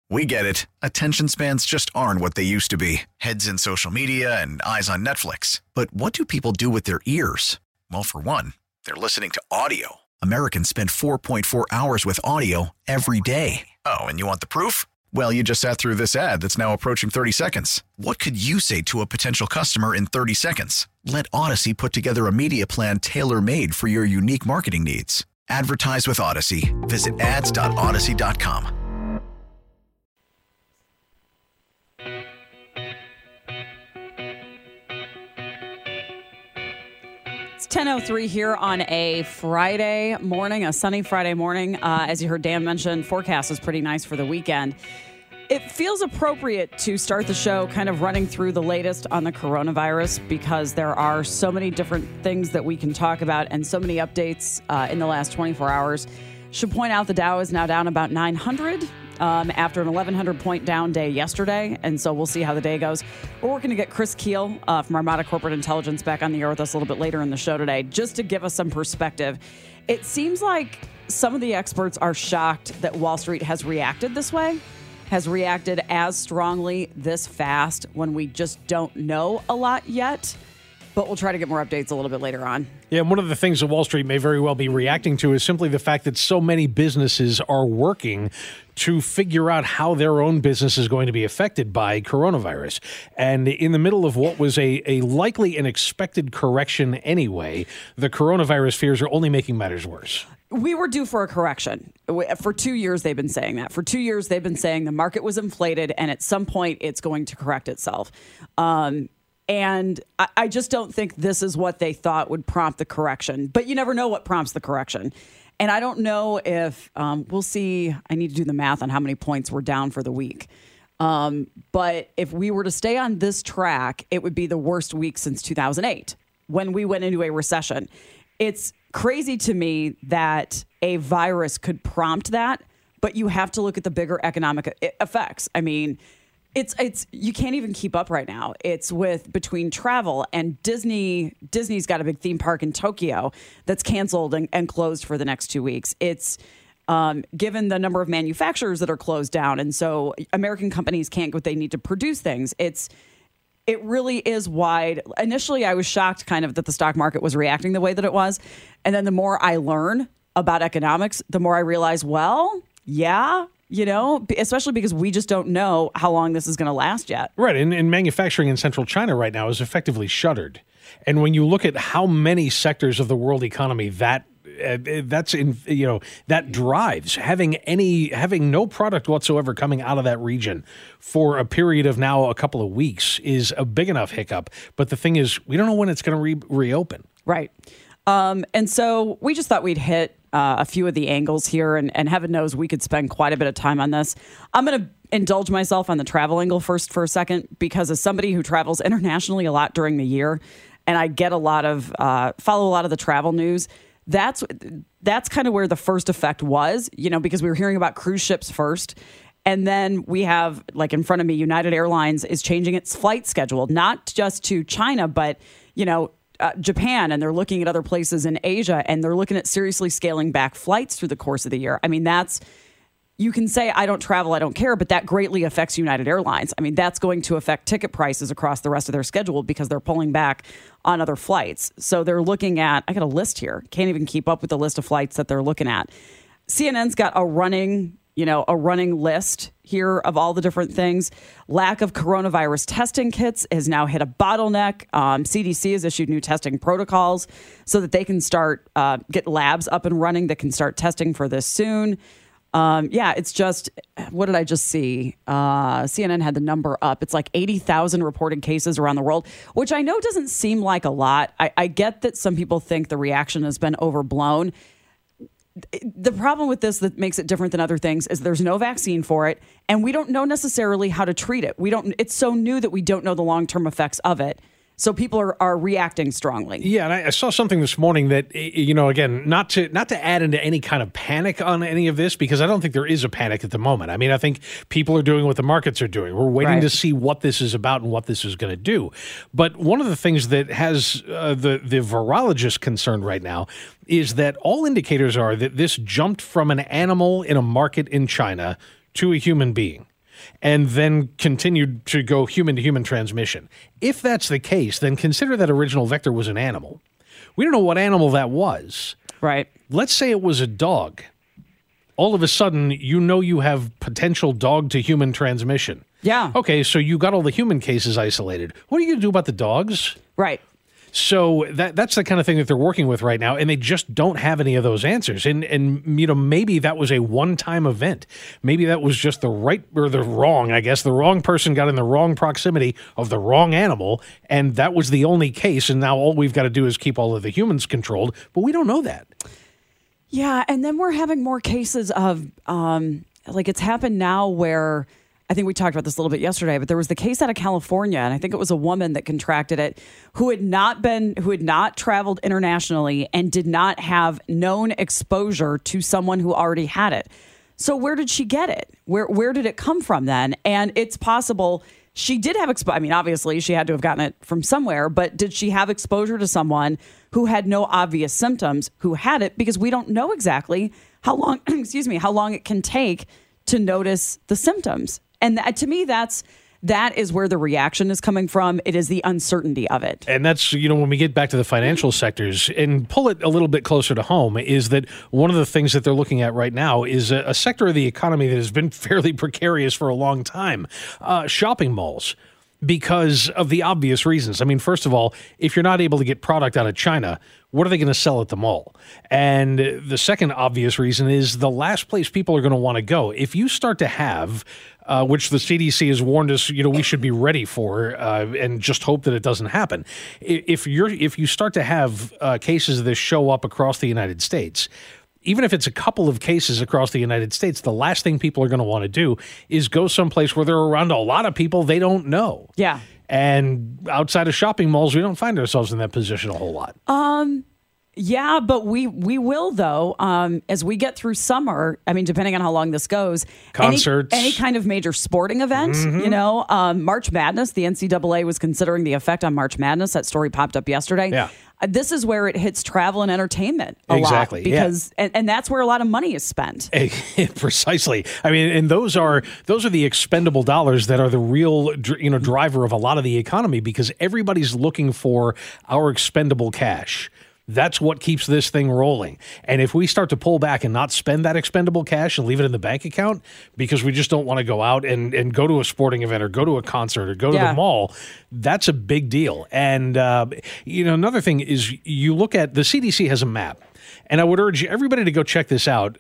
We get it. Attention spans just aren't what they used to be. Heads in social media and eyes on Netflix. But what do people do with their ears? Well, for one, they're listening to audio. Americans spend 4.4 hours with audio every day. Oh, and you want the proof? Well, you just sat through this ad that's now approaching 30 seconds. What could you say to a potential customer in 30 seconds? Let Odyssey put together a media plan tailor-made for your unique marketing needs. Advertise with Odyssey. Visit ads.odyssey.com. It's 10:03 here on a Friday morning, a sunny Friday morning. As you heard Dan mention, forecast is pretty nice for the weekend. It feels appropriate to start the show kind of running through the latest on the coronavirus because there are so many different things that we can talk about and so many updates in the last 24 hours. Should point out the Dow is now down about 900 after an 1,100 point down day yesterday. And so we'll see how the day goes. We're working to get Chris Keel from Armada Corporate Intelligence back on the air with us a little bit later in the show today, just to give us some perspective. It seems like some of the experts are shocked that Wall Street has reacted this way, has reacted as strongly this fast when we just don't know a lot yet. But we'll try to get more updates a little bit later on. Yeah, and one of the things that Wall Street may very well be reacting to is simply the fact that so many businesses are working to figure out how their own business is going to be affected by coronavirus. And in the middle of what was a likely and expected correction anyway, the coronavirus fears are only making matters worse. We were due for a correction. For 2 years, they've been saying that. For 2 years, they've been saying the market was inflated, and at some point, it's going to correct itself. And I just don't think this is what they thought would prompt the correction. But you never know what prompts the correction. And I don't know if we'll see. I need to do the math on how many points we're down for the week. But if we were to stay on this track, it would be the worst week since 2008 when we went into a recession. It's crazy to me that a virus could prompt that, but you have to look at the bigger economic effects. I mean, It's you can't even keep up right now. It's between travel and Disney. Disney's got a big theme park in Tokyo that's canceled and closed for the next 2 weeks. It's given the number of manufacturers that are closed down, and so American companies can't get what they need to produce things. It really is wide. Initially, I was shocked kind of that the stock market was reacting the way that it was, and then the more I learn about economics, the more I realize, well, yeah. You know, especially because we just don't know how long this is going to last yet. Right. And manufacturing in central China right now is effectively shuttered. And when you look at how many sectors of the world economy that drives, having no product whatsoever coming out of that region for a period of now a couple of weeks is a big enough hiccup. But the thing is, we don't know when it's going to reopen. Right. And so we just thought we'd hit a few of the angles here, and heaven knows we could spend quite a bit of time on this. I'm going to indulge myself on the travel angle first for a second, because as somebody who travels internationally a lot during the year, and I get follow a lot of the travel news, that's kind of where the first effect was, because we were hearing about cruise ships first. And then we have, like in front of me, United Airlines is changing its flight schedule, not just to China, but, Japan, and they're looking at other places in Asia, and they're looking at seriously scaling back flights through the course of the year. I mean, you can say, I don't travel, I don't care, but that greatly affects United Airlines. I mean, that's going to affect ticket prices across the rest of their schedule because they're pulling back on other flights. So they're looking at, I got a list here, can't even keep up with the list of flights that they're looking at. CNN's got a running list here of all the different things. Lack of coronavirus testing kits has now hit a bottleneck. CDC has issued new testing protocols so that they can start get labs up and running that can start testing for this soon. It's just, what did I just see? CNN had the number up. It's like 80,000 reported cases around the world, which I know doesn't seem like a lot. I get that some people think the reaction has been overblown. The problem with this that makes it different than other things is there's no vaccine for it, and we don't know necessarily how to treat it. It's so new that we don't know the long-term effects of it. So people are reacting strongly. Yeah, and I saw something this morning that, again, not to add into any kind of panic on any of this, because I don't think there is a panic at the moment. I mean, I think people are doing what the markets are doing. We're waiting to see what this is about and what this is going to do. But one of the things that has the virologist concerned right now is that all indicators are that this jumped from an animal in a market in China to a human being. and then continued to go human-to-human transmission. If that's the case, then consider that original vector was an animal. We don't know what animal that was. Right. Let's say it was a dog. All of a sudden, you have potential dog-to-human transmission. Yeah. Okay, so you got all the human cases isolated. What are you going to do about the dogs? Right. So that's the kind of thing that they're working with right now, and they just don't have any of those answers. And maybe that was a one-time event. Maybe that was just the right or the wrong, I guess. The wrong person got in the wrong proximity of the wrong animal, and that was the only case, and now all we've got to do is keep all of the humans controlled, but we don't know that. Yeah, and then we're having more cases of, it's happened now where... I think we talked about this a little bit yesterday, but there was the case out of California, and I think it was a woman that contracted it who had not traveled internationally and did not have known exposure to someone who already had it. So where did she get it? Where did it come from then? And it's possible she did have exposure. I mean, obviously she had to have gotten it from somewhere, but did she have exposure to someone who had no obvious symptoms who had it? Because we don't know exactly how long, how long it can take to notice the symptoms. And to me, that is where the reaction is coming from. It is the uncertainty of it. And that's, when we get back to the financial sectors and pull it a little bit closer to home, is that one of the things that they're looking at right now is a sector of the economy that has been fairly precarious for a long time, shopping malls. Because of the obvious reasons. I mean, first of all, if you're not able to get product out of China, what are they going to sell at the mall? And the second obvious reason is the last place people are going to want to go. If you start to have, which the CDC has warned us, we should be ready for, and just hope that it doesn't happen. If you start to have cases of this show up across the United States, even if it's a couple of cases across the United States, the last thing people are going to want to do is go someplace where they're around a lot of people they don't know. Yeah. And outside of shopping malls, we don't find ourselves in that position a whole lot. Yeah, but we will, though, as we get through summer. I mean, depending on how long this goes. Concerts. Any kind of major sporting event, March Madness, the NCAA was considering the effect on March Madness. That story popped up yesterday. Yeah. This is where it hits travel and entertainment a lot. Because, and that's where a lot of money is spent. Precisely. I mean, and those are the expendable dollars that are the real, driver of a lot of the economy, because everybody's looking for our expendable cash. That's what keeps this thing rolling. And if we start to pull back and not spend that expendable cash and leave it in the bank account because we just don't want to go out and go to a sporting event or go to a concert or go to the mall, that's a big deal. And, another thing is you look at the CDC has a map. And I would urge everybody to go check this out.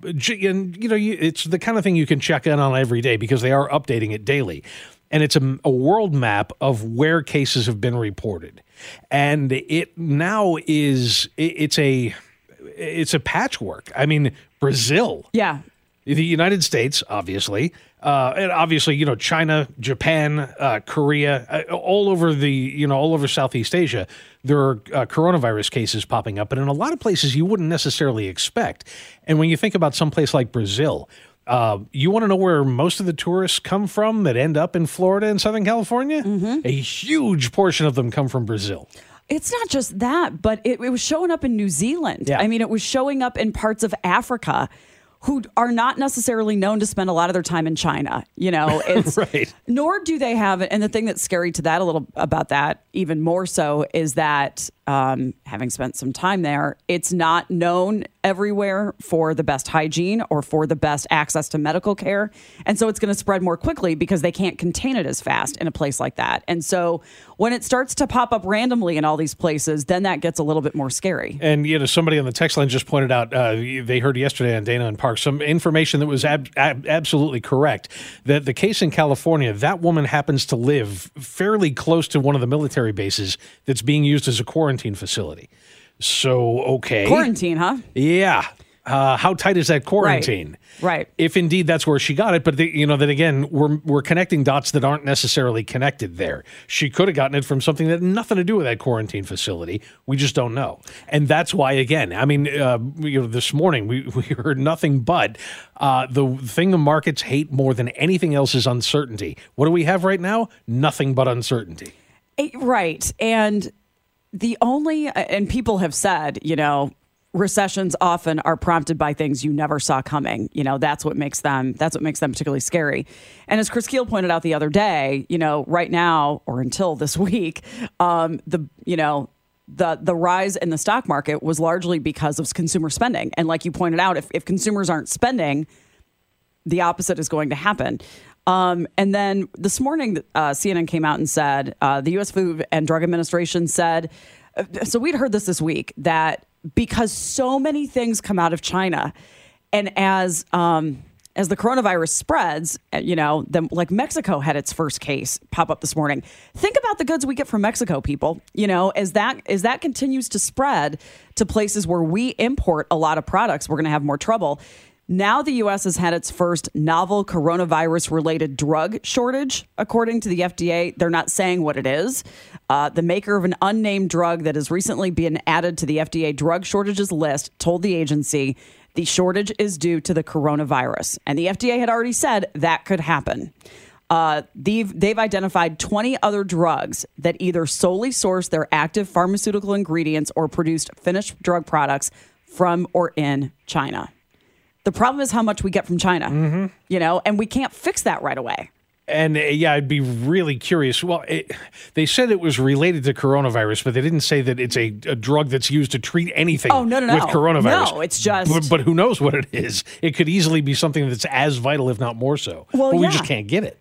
It's the kind of thing you can check in on every day because they are updating it daily. And it's a world map of where cases have been reported. And it now is, it's a patchwork. I mean, Brazil. Yeah. The United States, obviously. And obviously, China, Japan, Korea, all over Southeast Asia, there are coronavirus cases popping up. And in a lot of places you wouldn't necessarily expect. And when you think about some place like Brazil, you want to know where most of the tourists come from that end up in Florida and Southern California? Mm-hmm. A huge portion of them come from Brazil. It's not just that, but it was showing up in New Zealand. Yeah. I mean, it was showing up in parts of Africa who are not necessarily known to spend a lot of their time in China. It's right. Nor do they have it. And the thing that's scary to that a little about that, even more so, is that having spent some time there, it's not known everywhere for the best hygiene or for the best access to medical care. And so it's going to spread more quickly because they can't contain it as fast in a place like that. And so when it starts to pop up randomly in all these places, then that gets a little bit more scary. And, somebody on the text line just pointed out, they heard yesterday on Dana and Park, some information that was absolutely correct, that the case in California, that woman happens to live fairly close to one of the military bases that's being used as a quarantine facility. So, okay. Quarantine, huh? Yeah. How tight is that quarantine? Right. If indeed that's where she got it, but then again, we're connecting dots that aren't necessarily connected there. She could have gotten it from something that had nothing to do with that quarantine facility. We just don't know. And that's why, again, I mean, this morning we heard nothing but the thing the markets hate more than anything else is uncertainty. What do we have right now? Nothing but uncertainty. Right. And the only, and people have said, recessions often are prompted by things you never saw coming. That's what makes them particularly scary. And as Chris Keel pointed out the other day, right now or until this week, the rise in the stock market was largely because of consumer spending. And like you pointed out, if consumers aren't spending, the opposite is going to happen. And then this morning, CNN came out and said, the U.S. Food and Drug Administration said, so we'd heard this week, that because so many things come out of China, and as the coronavirus spreads, like Mexico had its first case pop up this morning. Think about the goods we get from Mexico, people. As that continues to spread to places where we import a lot of products, we're going to have more trouble. Now the U.S. has had its first novel coronavirus-related drug shortage, according to the FDA. They're not saying what it is. The maker of an unnamed drug that has recently been added to the FDA drug shortages list told the agency the shortage is due to the coronavirus. And the FDA had already said that could happen. They've identified 20 other drugs that either solely source their active pharmaceutical ingredients or produced finished drug products from or in China. The problem is how much we get from China, and we can't fix that right away. And I'd be really curious. Well, they said it was related to coronavirus, but they didn't say that it's a drug that's used to treat anything with coronavirus. No, it's just... But who knows what it is? It could easily be something that's as vital, if not more so. Well, but we just can't get it.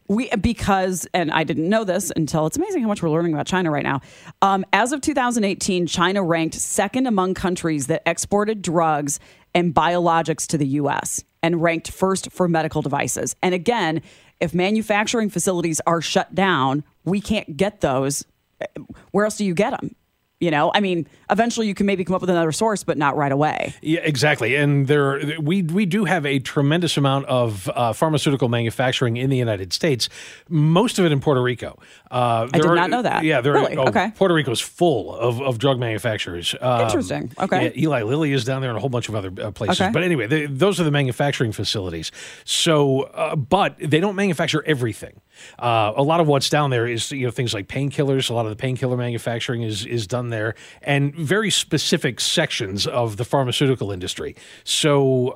And I didn't know this until, it's amazing how much we're learning about China right now. As of 2018, China ranked second among countries that exported drugs and biologics to the U.S. and ranked first for medical devices. And again, if manufacturing facilities are shut down, we can't get those. Where else do you get them? Eventually you can maybe come up with another source, but not right away. Yeah, exactly. And we do have a tremendous amount of pharmaceutical manufacturing in the United States, most of it in Puerto Rico. I did not know that. Yeah, really? Okay. Puerto Rico is full of drug manufacturers. Interesting. Okay. Yeah, Eli Lilly is down there and a whole bunch of other places. Okay. But anyway, those are the manufacturing facilities. So, but they don't manufacture everything. A lot of what's down there is things like painkillers. A lot of the painkiller manufacturing is done there, and very specific sections of the pharmaceutical industry. So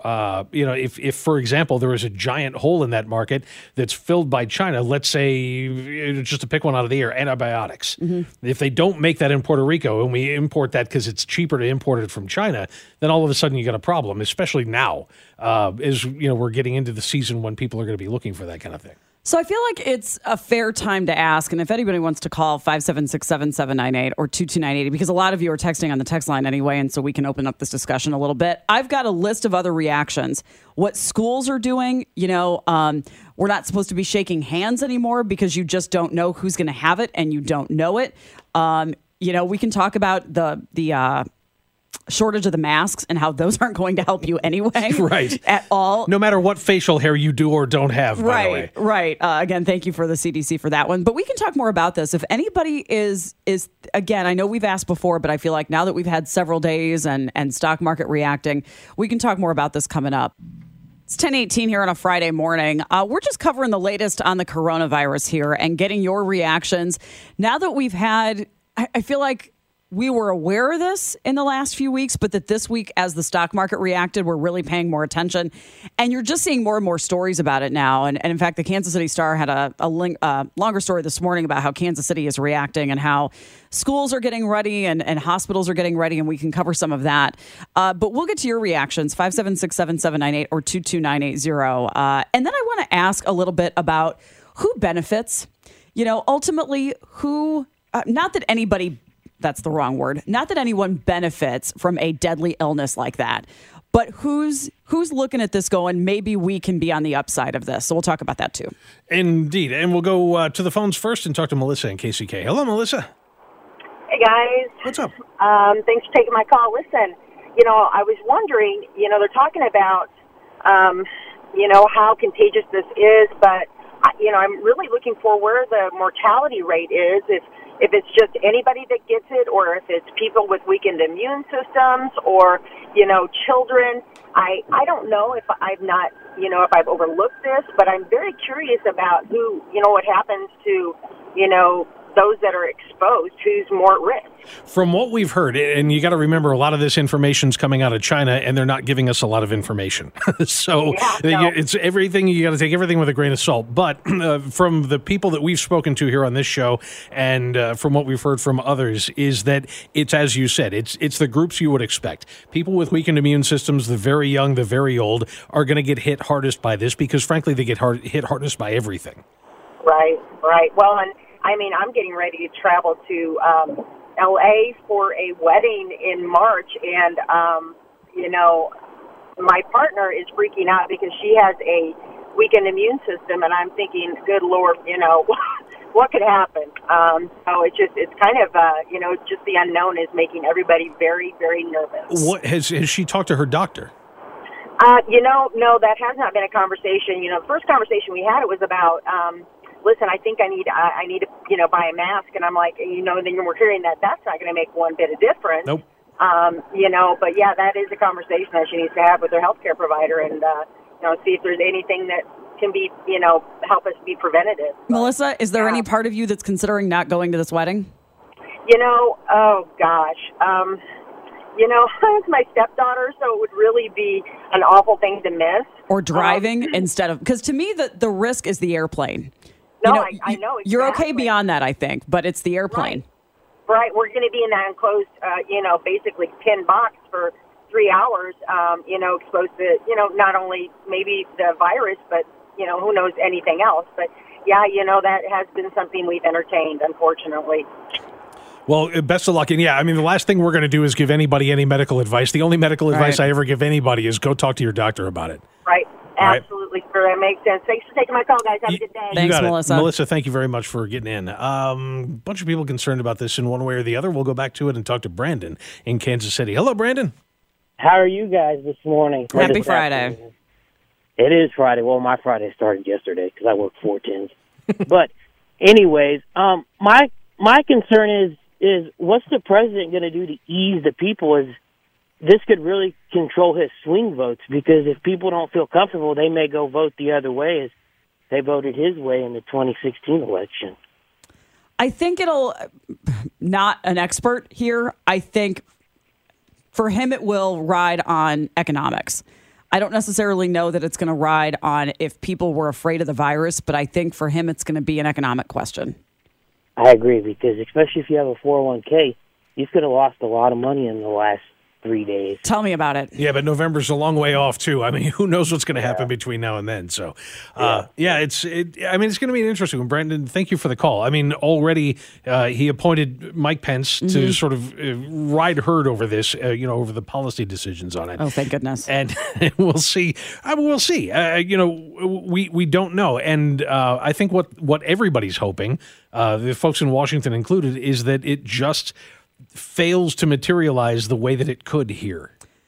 if for example there was a giant hole in that market that's filled by China, let's say, just to pick one out of the air, antibiotics. If they don't make that in Puerto Rico and we import that because it's cheaper to import it from China, then all of a sudden you got a problem. Especially now, as we're getting into the season when people are going to be looking for that kind of thing. So I feel like it's a fair time to ask, and if anybody wants to call 576-7798 or 22980, because a lot of you are texting on the text line anyway, and so we can open up this discussion a little bit. I've got a list of other reactions. What schools are doing, we're not supposed to be shaking hands anymore because you just don't know who's going to have it, and you don't know it. We can talk about the shortage of the masks and how those aren't going to help you anyway. Right. At all. No matter what facial hair you do or don't have, by the way. Right. Again, thank you for the CDC for that one. But we can talk more about this. If anybody is again, I know we've asked before, but I feel like now that we've had several days and stock market reacting, we can talk more about this coming up. It's 10:18 here on a Friday morning. We're just covering the latest on the coronavirus here and getting your reactions. Now that we've had, I feel like we were aware of this in the last few weeks, but that this week, as the stock market reacted, we're really paying more attention. And you're just seeing more and more stories about it now. And in fact, the Kansas City Star had a longer story this morning about how Kansas City is reacting and how schools are getting ready and hospitals are getting ready. And we can cover some of that. But we'll get to your reactions, 576-7798 or 22980. And then I want to ask a little bit about who benefits. Ultimately, who, not that anybody... That's the wrong word. Not that anyone benefits from a deadly illness like that, but who's looking at this going, maybe we can be on the upside of this. So we'll talk about that too. Indeed. And we'll go to the phones first and talk to Melissa in KCK. Hello, Melissa. Hey, guys. What's up? Thanks for taking my call. Listen, I was wondering, they're talking about, how contagious this is, but, I'm really looking for where the mortality rate is, if it's just anybody that gets it, or if it's people with weakened immune systems, or, children. I don't know if I've not, if I've overlooked this, but I'm very curious about who, what happens to, those that are exposed, who's more at risk. From what we've heard, and you got to remember, a lot of this information's coming out of China, and they're not giving us a lot of information. So it's everything. You got to take everything with a grain of salt. But from the people that we've spoken to here on this show, and from what we've heard from others, is that it's, as you said, it's the groups you would expect. People with weakened immune systems, the very young, the very old, are going to get hit hardest by this because, frankly, they get hit hardest by everything. Right. Well, and I mean, I'm getting ready to travel to L.A. for a wedding in March, and, my partner is freaking out because she has a weakened immune system, and I'm thinking, good Lord, what could happen? So it's kind of, just the unknown is making everybody very, very nervous. What has she talked to her doctor? No, that has not been a conversation. The first conversation we had, it was about, listen, I think I need to, buy a mask. And I'm like, then we're hearing that's not going to make one bit of difference. Nope. But yeah, that is a conversation that she needs to have with her healthcare provider and, see if there's anything that can be, help us be preventative. Melissa, is there any part of you that's considering not going to this wedding? Oh gosh. It's my stepdaughter, so it would really be an awful thing to miss. Or driving instead of, because to me, the risk is the airplane. No, I know exactly. You're okay beyond that, I think, but it's the airplane. Right. We're going to be in that enclosed, basically 10 box for 3 hours, exposed to, not only maybe the virus, but, who knows anything else. But, yeah, that has been something we've entertained, unfortunately. Well, best of luck. And yeah, I mean, the last thing we're going to do is give anybody any medical advice. The only medical advice I ever give anybody is go talk to your doctor about it. Right. Absolutely, sure. That makes sense. Thanks for taking my call, guys. Have a good day. Thanks, Melissa. Melissa, thank you very much for getting in. Bunch of people concerned about this in one way or the other. We'll go back to it and talk to Brandon in Kansas City. Hello, Brandon. How are you guys this morning? Happy Friday. It is Friday. Well, my Friday started yesterday because I work 4/10s. But anyways, my concern is what's the president going to do to ease the people? Is this could really control his swing votes, because if people don't feel comfortable, they may go vote the other way as they voted his way in the 2016 election. I think it'll, not an expert here, I think for him it will ride on economics. I don't necessarily know that it's going to ride on if people were afraid of the virus, but I think for him it's going to be an economic question. I agree, because especially if you have a 401k, you could have lost a lot of money in the last 3 days. Tell me about it. Yeah, but November's a long way off too. I mean, who knows what's going to happen between now and then? So, it's going to be an interesting one. Brandon, thank you for the call. I mean, already he appointed Mike Pence to sort of ride herd over this, over the policy decisions on it. Oh, thank goodness. And we'll see. We'll see. We don't know. And I think what everybody's hoping, the folks in Washington included, is that it just fails to materialize the way that it could here.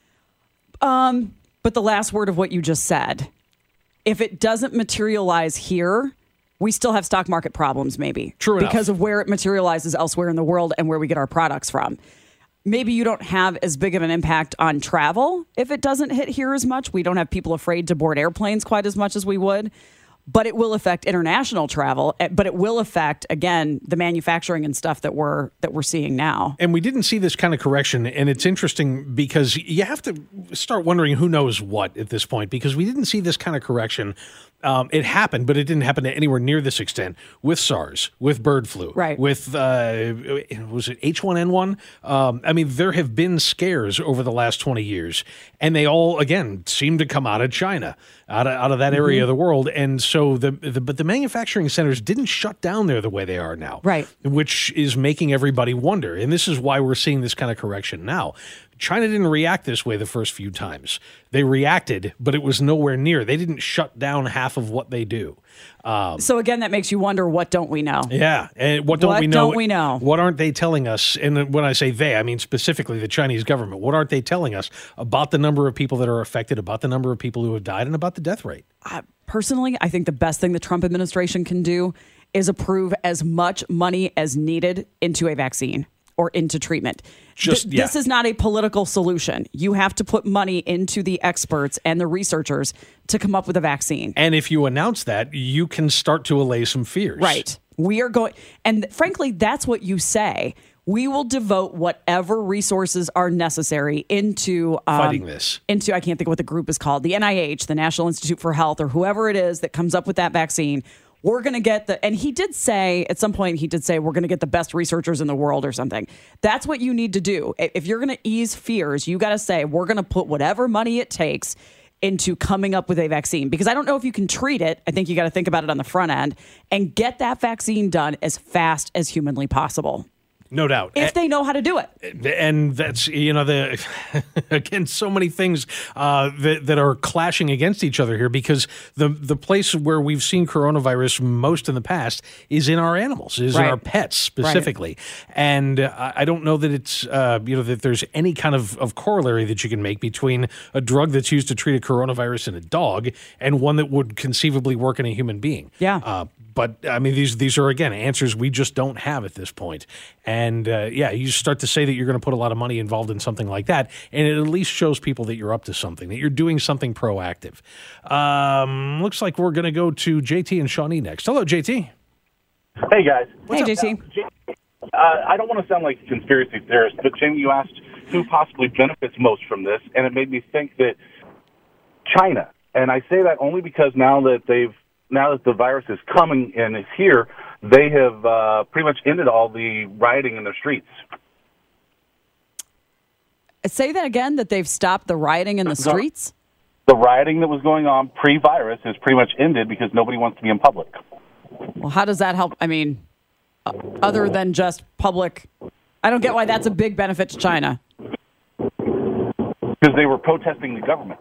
But the last word of what you just said, if it doesn't materialize here, we still have stock market problems, maybe. True enough. Because of where it materializes elsewhere in the world and where we get our products from. Maybe you don't have as big of an impact on travel if it doesn't hit here as much. We don't have people afraid to board airplanes quite as much as we would. But it will affect international travel. But it will affect, again, the manufacturing and stuff that we're seeing now. And we didn't see this kind of correction. And it's interesting because you have to start wondering who knows what at this point, because we didn't see this kind of correction. It happened, but it didn't happen to anywhere near this extent with SARS, with bird flu, right? With, was it H1N1? I mean, there have been scares over the last 20 years, and they all, again, seem to come out of China, out of that area of the world. And so but the manufacturing centers didn't shut down there the way they are now, right? Which is making everybody wonder. And this is why we're seeing this kind of correction now. China didn't react this way the first few times. They reacted, but it was nowhere near. They didn't shut down half of what they do. So again, that makes you wonder, what don't we know? Yeah. And what don't we know? What What aren't they telling us? And when I say they, I mean specifically the Chinese government. What aren't they telling us about the number of people that are affected, about the number of people who have died, and about the death rate? Personally, I think the best thing the Trump administration can do is approve as much money as needed into a vaccine or into treatment. This is not a political solution. You have to put money into the experts and the researchers to come up with a vaccine. And if you announce that, you can start to allay some fears. Right. We are going, and frankly, that's what you say. We will devote whatever resources are necessary into fighting this. Into, I can't think of what the group is called, the NIH, the National Institute for Health, or whoever it is that comes up with that vaccine. We're going to get and he did say, at some point, we're going to get the best researchers in the world or something. That's what you need to do. If you're going to ease fears, you got to say, we're going to put whatever money it takes into coming up with a vaccine, because I don't know if you can treat it. I think you got to think about it on the front end and get that vaccine done as fast as humanly possible. No doubt. If they know how to do it. And that's, again, so many things that are clashing against each other here, because the place where we've seen coronavirus most in the past is in our animals, is in our pets specifically. Right. And I don't know that it's, that there's any kind of corollary that you can make between a drug that's used to treat a coronavirus in a dog and one that would conceivably work in a human being. Yeah. But, I mean, these are, again, answers we just don't have at this point. And, you start to say that you're going to put a lot of money involved in something like that, and it at least shows people that you're up to something, that you're doing something proactive. Looks like we're going to go to JT and Shawnee next. Hello, JT. Hey, guys. Hey, JT. I don't want to sound like a conspiracy theorist, but, Jamie, you asked who possibly benefits most from this, and it made me think that China. And I say that only because now that the virus is coming and is here, they have pretty much ended all the rioting in their streets. Say that again, that they've stopped the rioting in the streets? The rioting that was going on pre-virus is pretty much ended because nobody wants to be in public. Well, how does that help? I mean, other than just public, I don't get why that's a big benefit to China. Because they were protesting the government.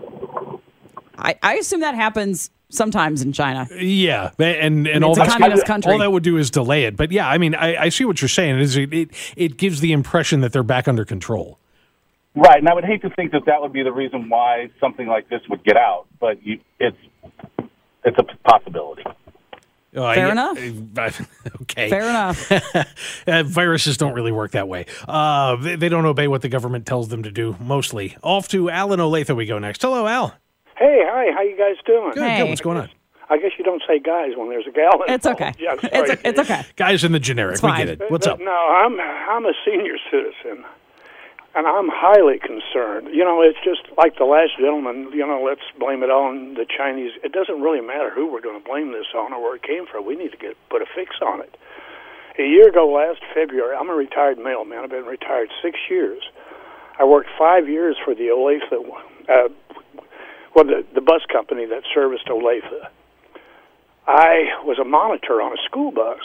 I assume that happens sometimes in China. Yeah, and all that's communist country. All that would do is delay it. But yeah, I mean, I see what you're saying. It gives the impression that they're back under control. Right, and I would hate to think that would be the reason why something like this would get out, but it's a possibility. Fair enough. Okay. Fair enough. Viruses don't really work that way. They don't obey what the government tells them to do, mostly. Off to Al in Olathe we go next. Hello, Al. Hey, hi, how you guys doing? Good, what's going on? I guess you don't say guys when there's a gal involved. It's okay. Yeah, I'm sorry. It's okay. Guys in the generic, we get it. What's up? No, I'm a senior citizen, and I'm highly concerned. It's just like the last gentleman, let's blame it on the Chinese. It doesn't really matter who we're going to blame this on or where it came from. We need to put a fix on it. A year ago, last February, I'm a retired mailman. I've been retired 6 years. I worked 5 years for the Olathe, the bus company that serviced Olathe. I was a monitor on a school bus.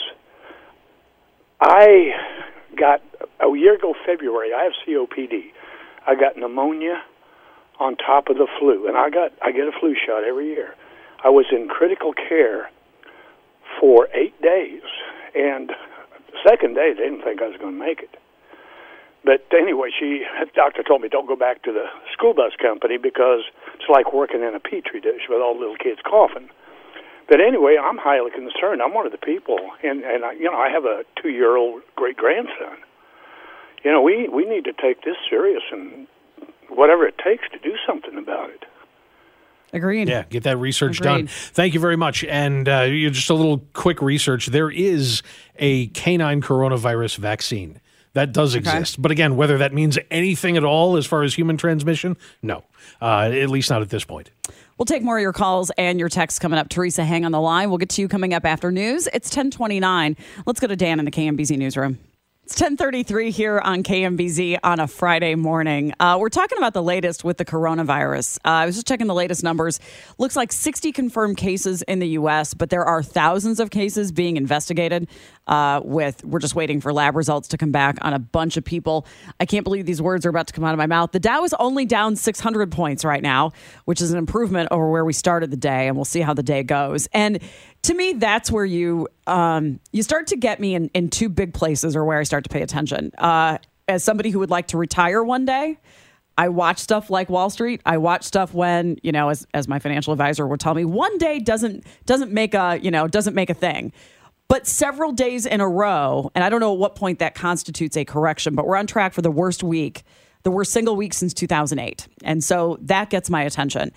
I got, a year ago February, I have COPD. I got pneumonia on top of the flu, and I get a flu shot every year. I was in critical care for 8 days, and the second day they didn't think I was going to make it. But anyway, the doctor told me don't go back to the school bus company because it's like working in a petri dish with all the little kids coughing. But anyway, I'm highly concerned. I'm one of the people, and I have a 2-year-old great-grandson. We need to take this serious and whatever it takes to do something about it. Agreed. Yeah, get that research done. Thank you very much. And just a little quick research. There is a canine coronavirus vaccine. That does exist. But again, whether that means anything at all as far as human transmission, no. At least not at this point. We'll take more of your calls and your texts coming up. Teresa, hang on the line. We'll get to you coming up after news. It's 10:29. Let's go to Dan in the KMBZ newsroom. It's 10:33 here on KMBZ on a Friday morning. We're talking about the latest with the coronavirus. I was just checking the latest numbers. Looks like 60 confirmed cases in the U.S., but there are thousands of cases being investigated. We're just waiting for lab results to come back on a bunch of people. I can't believe these words are about to come out of my mouth. The Dow is only down 600 points right now, which is an improvement over where we started the day, and we'll see how the day goes. And to me, that's where you start to get me in two big places, or where I start to pay attention. As somebody who would like to retire one day, I watch stuff like Wall Street. I watch stuff when, as my financial advisor would tell me, one day doesn't make a thing. But several days in a row, and I don't know at what point that constitutes a correction, but we're on track for the worst single week since 2008. And so that gets my attention.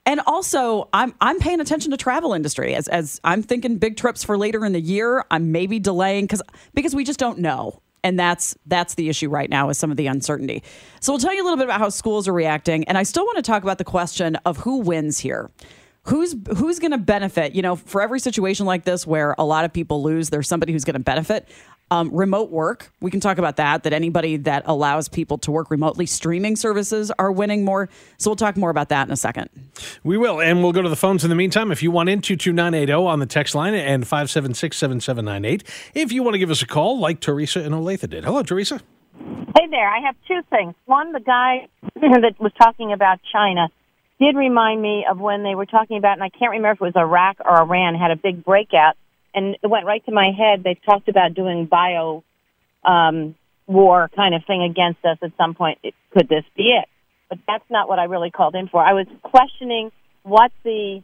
And also, I'm paying attention to travel industry as I'm thinking big trips for later in the year. I'm maybe delaying because we just don't know. And that's the issue right now is some of the uncertainty. So we'll tell you a little bit about how schools are reacting. And I still want to talk about the question of who wins here. Who's going to benefit? You know, for every situation like this where a lot of people lose, there's somebody who's going to benefit. Remote work, we can talk about that anybody that allows people to work remotely, streaming services are winning more. So we'll talk more about that in a second. We will, and we'll go to the phones in the meantime. If you want in, 22980 on the text line and 576-7798. If you want to give us a call, like Teresa and Olathe did. Hello, Teresa. Hey there. I have two things. One, the guy that was talking about China did remind me of when they were talking about, and I can't remember if it was Iraq or Iran, had a big breakout. And it went right to my head. They talked about doing bio war kind of thing against us at some point. Could this be it? But that's not what I really called in for. I was questioning what the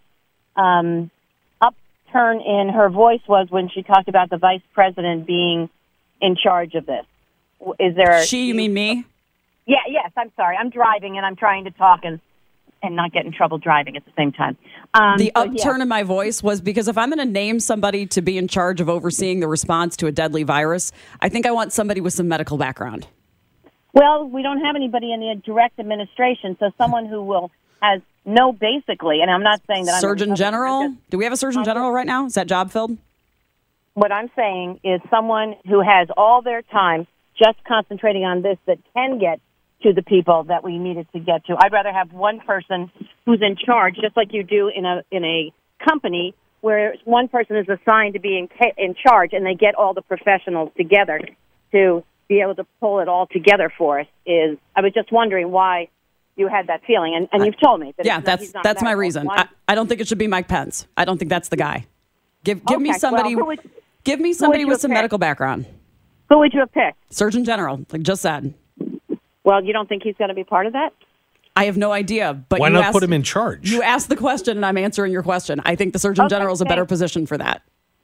upturn in her voice was when she talked about the vice president being in charge of this. Is there you mean me? Yeah, yes. I'm sorry. I'm driving and I'm trying to talk and not get in trouble driving at the same time. The upturn in my voice was because if I'm going to name somebody to be in charge of overseeing the response to a deadly virus, I think I want somebody with some medical background. Well, we don't have anybody in the direct administration, so someone who has basically, and I'm not saying that Surgeon General? Do we have a Surgeon General right now? Is that job filled? What I'm saying is someone who has all their time just concentrating on this that can get to the people that we needed to get to. I'd rather have one person who's in charge, just like you do in a company where one person is assigned to be in charge and they get all the professionals together to be able to pull it all together for us. I was just wondering why you had that feeling, and you've told me that. Yeah, that's my reason. I don't think it should be Mike Pence. I don't think that's the guy. Give me somebody. Give me somebody with some medical background. Who would you have picked? Surgeon General, like just said. Well, you don't think he's going to be part of that? I have no idea. But why not put him in charge? You asked the question, and I'm answering your question. I think the Surgeon General is a better position for that.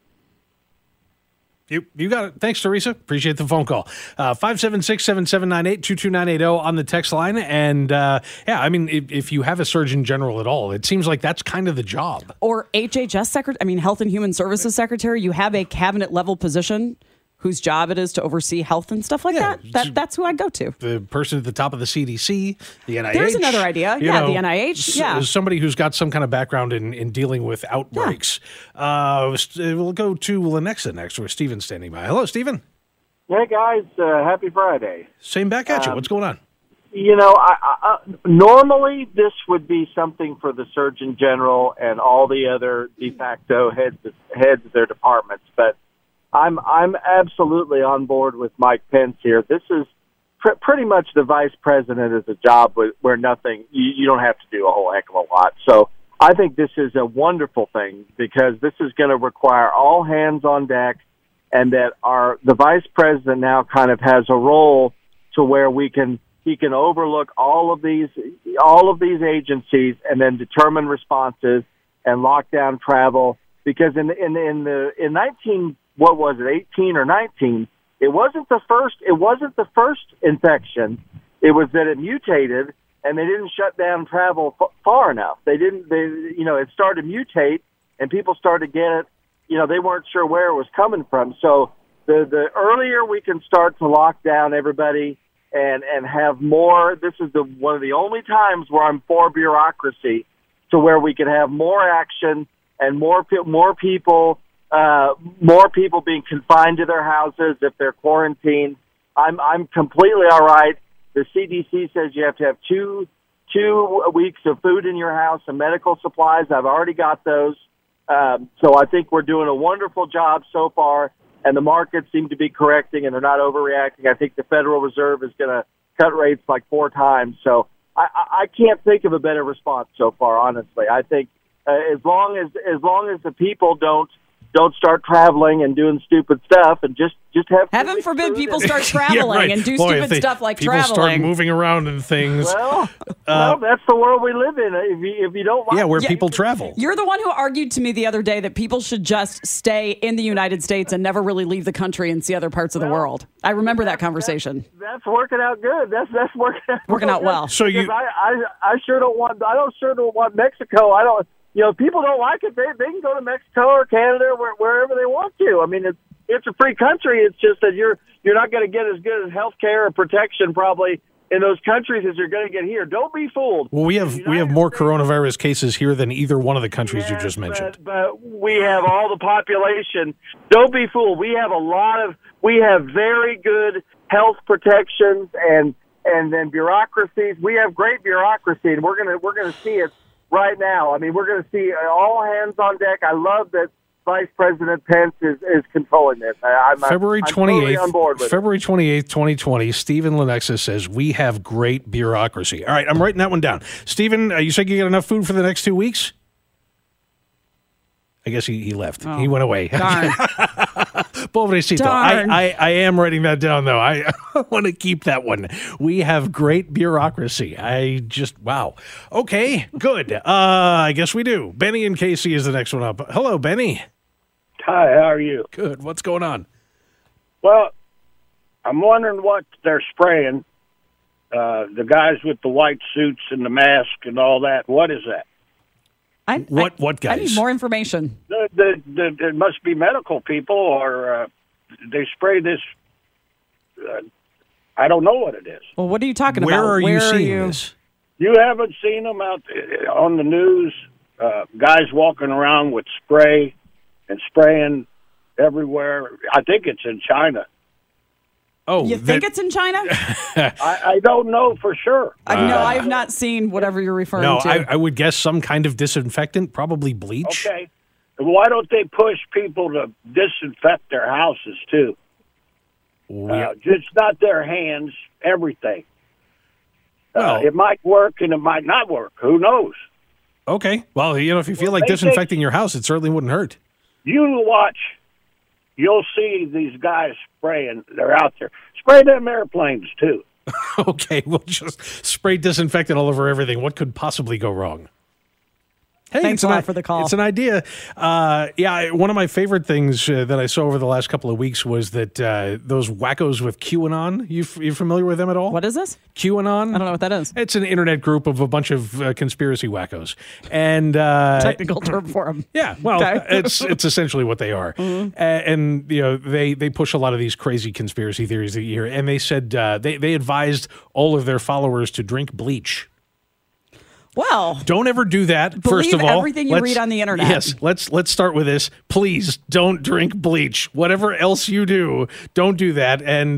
You got it. Thanks, Teresa. Appreciate the phone call. 576-7798, 22980 on the text line. And, I mean, if you have a Surgeon General at all, it seems like that's kind of the job. Or HHS Secretary, Health and Human Services Secretary. You have a cabinet-level position whose job it is to oversee health and stuff like that. That's who I'd go to. The person at the top of the CDC, the NIH. There's another idea. The NIH. Yeah. Somebody who's got some kind of background in dealing with outbreaks. Yeah. We'll go to Lenexa next, where Stephen's standing by. Hello, Stephen. Hey, guys. Happy Friday. Same back at you. What's going on? I normally this would be something for the Surgeon General and all the other de facto heads of their departments, but I'm absolutely on board with Mike Pence here. This is pretty much the vice president is a job where nothing, you don't have to do a whole heck of a lot. So I think this is a wonderful thing because this is going to require all hands on deck, and that the vice president now kind of has a role to where he can overlook all of these agencies and then determine responses and lock down travel. Because in 18 or 19, it wasn't the first infection. It was that it mutated and they didn't shut down travel far enough. It started to mutate and people started to get it. They weren't sure where it was coming from. So the earlier we can start to lock down everybody and have more, this is one of the only times where I'm for bureaucracy, to where we can have more action and more people being confined to their houses if they're quarantined. I'm completely all right. The CDC says you have to have two weeks of food in your house and medical supplies. I've already got those. So I think we're doing a wonderful job so far, and the markets seem to be correcting and they're not overreacting. I think the Federal Reserve is going to cut rates like 4 times. So I can't think of a better response so far, honestly. I think as long as the people don't don't start traveling and doing stupid stuff, and just have. Heaven forbid people start traveling and do stupid stuff like people traveling. Start moving around and things. Well, that's the world we live in. If you don't like, where people travel. You're the one who argued to me the other day that people should just stay in the United States and never really leave the country and see other parts of the world. I remember that conversation. That's working out good. That's working out well. So I sure don't want. I sure don't want Mexico. I don't. People don't like it. They can go to Mexico or Canada or wherever they want to. I mean, it's a free country. It's just that you're not going to get as good as health care or protection probably in those countries as you're going to get here. Don't be fooled. Well, we have more coronavirus cases here than either one of the countries you just mentioned. But we have all the population. Don't be fooled. We have very good health protections and then bureaucracies. We have great bureaucracy, and we're gonna see it right now. I mean, we're going to see all hands on deck. I love that Vice President Pence is controlling this. February 28th, totally on board with February 28th, 2020, Stephen Lenexa says, we have great bureaucracy. All right, I'm writing that one down. Stephen, you said you got enough food for the next 2 weeks? I guess he left. Oh, He went away. Darn. Pobrecito. Darn. I am writing that down, though. I want to keep that one. We have great bureaucracy. Wow. Okay, good. I guess we do. Benny and Casey is the next one up. Hello, Benny. Hi, how are you? Good. What's going on? Well, I'm wondering what they're spraying. The guys with the white suits and the mask and all that. What is that? What guys? I need more information. It must be medical people, or they spray this. I don't know what it is. Well, what are you talking Where about? are you seeing this? You haven't seen them out on the news? Guys walking around with spray and spraying everywhere. I think it's in China. Oh, you think it's in China? I don't know for sure. No, I have not seen whatever you're referring to. I would guess some kind of disinfectant, probably bleach. Okay. Why don't they push people to disinfect their houses, too? Just not their hands, everything. It might work and it might not work. Who knows? Okay. Well, if you feel like disinfecting your house, it certainly wouldn't hurt. You watch. You'll see these guys spraying. They're out there. Spray them airplanes, too. Okay, we'll just spray disinfectant all over everything. What could possibly go wrong? Hey, Thanks a lot for the call. It's an idea. One of my favorite things that I saw over the last couple of weeks was that those wackos with QAnon. You familiar with them at all? What is this? QAnon? I don't know what that is. It's an internet group of a bunch of conspiracy wackos. And technical term for them. Yeah, well, okay. it's essentially what they are. Mm-hmm. And they push a lot of these crazy conspiracy theories that you hear. And they said they advised all of their followers to drink bleach. Well, don't ever do that. Believe first of all, everything you read on the internet. Yes, let's start with this. Please don't drink bleach. Whatever else you do, don't do that. And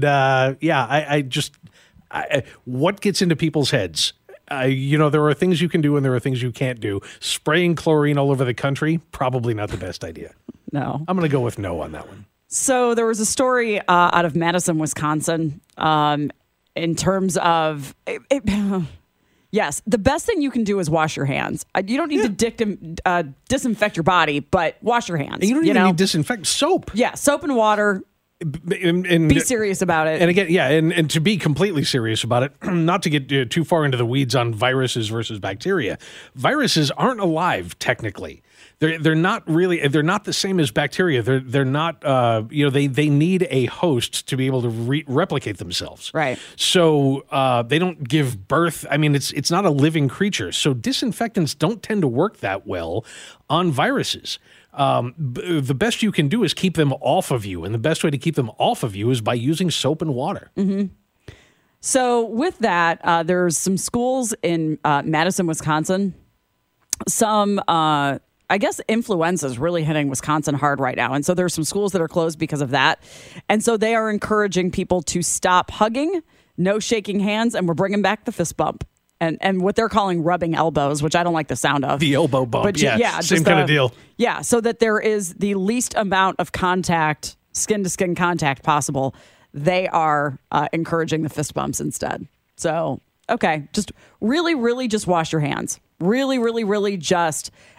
what gets into people's heads? There are things you can do and there are things you can't do. Spraying chlorine all over the country, probably not the best idea. No, I'm going to go with no on that one. So there was a story out of Madison, Wisconsin, in terms of. Yes, the best thing you can do is wash your hands. You don't need to disinfect your body, but wash your hands. And you don't even need disinfect soap. Yeah, soap and water. And be serious about it. And again, and to be completely serious about it, not to get too far into the weeds on viruses versus bacteria. Viruses aren't alive technically. They're not really. They're not the same as bacteria. They're not. They need a host to be able to replicate themselves. Right. So they don't give birth. I mean, it's not a living creature. So disinfectants don't tend to work that well on viruses. The best you can do is keep them off of you, and the best way to keep them off of you is by using soap and water. Mm-hmm. So with that, there's some schools in Madison, Wisconsin. Some. I guess influenza is really hitting Wisconsin hard right now. And so there's some schools that are closed because of that. And so they are encouraging people to stop hugging, no shaking hands, and we're bringing back the fist bump. And what they're calling rubbing elbows, which I don't like the sound of. The elbow bump, but same kind of deal. Yeah, so that there is the least amount of contact, skin-to-skin contact possible. They are encouraging the fist bumps instead. So, okay, just really, really just wash your hands. Really, really, really just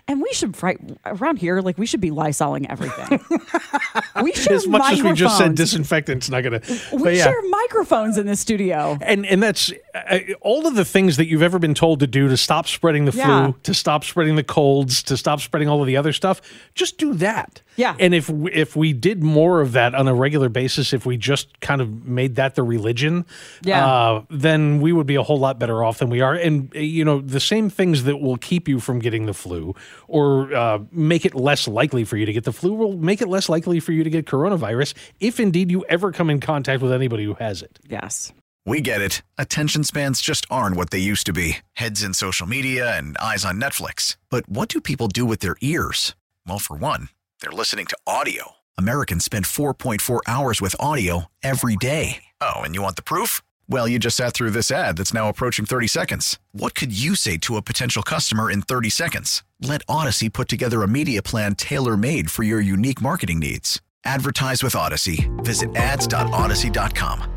And we should, around here, like, we should be Lysoling everything. We share as much microphones. as we just said disinfectant's not going to. We share microphones in the studio. And that's all of the things that you've ever been told to do to stop spreading the flu, to stop spreading the colds, to stop spreading all of the other stuff. Just do that. Yeah. And if we did more of that on a regular basis, if we just kind of made that the religion, then we would be a whole lot better off than we are. And, the same things that will keep you from getting the flu or make it less likely for you to get the flu will make it less likely for you to get coronavirus if indeed you ever come in contact with anybody who has it. Yes. We get it. Attention spans just aren't what they used to be. Heads in social media and eyes on Netflix. But what do people do with their ears? Well, for one, they're listening to audio. Americans spend 4.4 hours with audio every day. Oh, and you want the proof? Well, you just sat through this ad that's now approaching 30 seconds. What could you say to a potential customer in 30 seconds? Let Odyssey put together a media plan tailor-made for your unique marketing needs. Advertise with Odyssey. Visit ads.odyssey.com.